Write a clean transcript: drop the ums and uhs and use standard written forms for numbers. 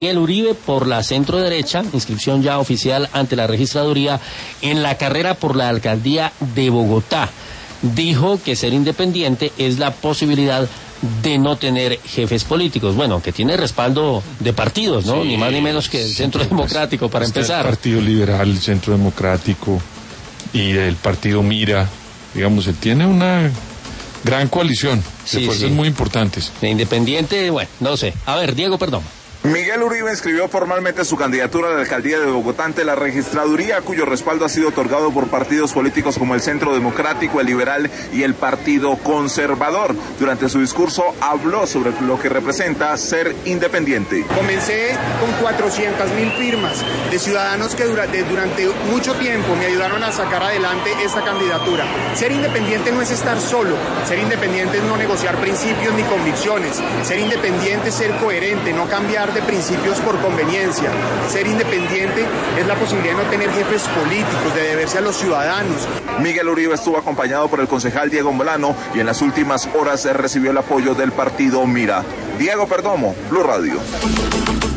Miguel Uribe por la centro derecha, inscripción ya oficial ante la registraduría en la carrera por la alcaldía de Bogotá. Dijo que ser independiente es la posibilidad de no tener jefes políticos. Bueno, que tiene respaldo de partidos, ¿no? Sí, ni más ni menos que el Centro Democrático, para empezar. El Partido Liberal, el Centro Democrático y el Partido Mira, digamos, él tiene una gran coalición de fuerzas muy importantes. De independiente, bueno, no sé. A ver, Diego, perdón. Miguel Uribe inscribió formalmente su candidatura a la alcaldía de Bogotá ante la registraduría, cuyo respaldo ha sido otorgado por partidos políticos como el Centro Democrático, el Liberal y el Partido Conservador. Durante su discurso habló sobre lo que representa ser independiente. Comencé con 400.000 firmas de ciudadanos que durante mucho tiempo me ayudaron a sacar adelante esta candidatura. Ser independiente no es estar solo, ser independiente es no negociar principios ni convicciones, ser independiente es ser coherente, no cambiar de principios por conveniencia. Ser independiente es la posibilidad de no tener jefes políticos, de deberse a los ciudadanos. Miguel Uribe estuvo acompañado por el concejal Diego Molano y en las últimas horas recibió el apoyo del partido Mira. Diego Perdomo, Blue Radio.